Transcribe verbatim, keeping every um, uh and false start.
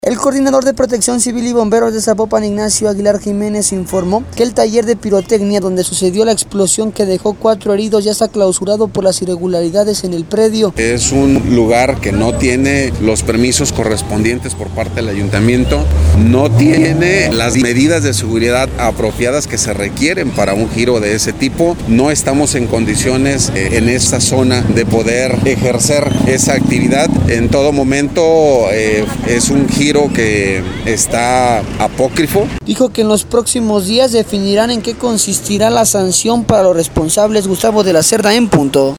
El coordinador de Protección Civil y Bomberos de Zapopan, Ignacio Aguilar Jiménez, informó que el taller de pirotecnia donde sucedió la explosión que dejó cuatro heridos ya está clausurado por las irregularidades en el predio. Es un lugar que no tiene los permisos correspondientes por parte del ayuntamiento, no tiene las medidas de seguridad apropiadas que se requieren para un giro de ese tipo. No estamos en condiciones eh, en esta zona de poder ejercer esa actividad. En todo momento eh, es un giro que está apócrifo. Dijo que en los próximos días definirán en qué consistirá la sanción para los responsables. Gustavo de la Cerda, en punto.